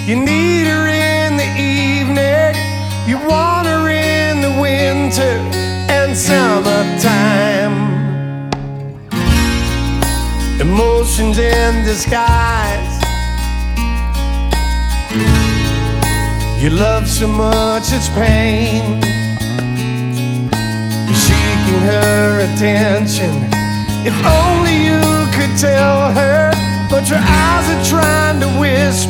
You need her in the evening, you want her in the winter and summertime. Emotions in disguise. You love so much it's pain. You're seeking her attention. If only you could tell her, but your eyes are trying to whisper